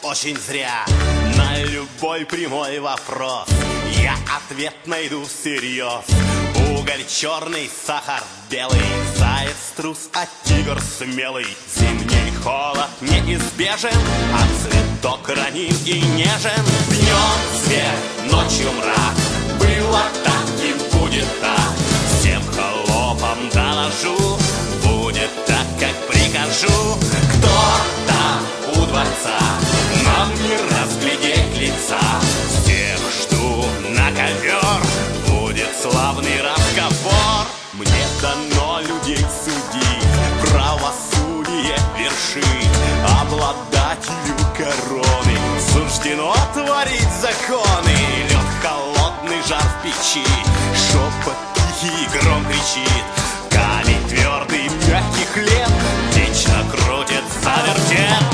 очень зря. На любой прямой вопрос я ответ найду всерьез. Уголь черный, сахар белый, заяц трус, а тигр смелый. Зимний холод неизбежен, а цветок раним и нежен. Днем свет, ночью мрак, было так и будет так. Всем холопам доложу, будет так, как прикажу. Кто там у дворца, нам не разглядеть лица. Всех жду на ковер, будет славный разговор. Мне дано людей судить, правосудие вершить. Обладателю короны суждено творить законы. Лед холодный, жар в печи, шепот тихий, гром кричит. Камень твердый, мягкий хлеб вечно крутится вертеп.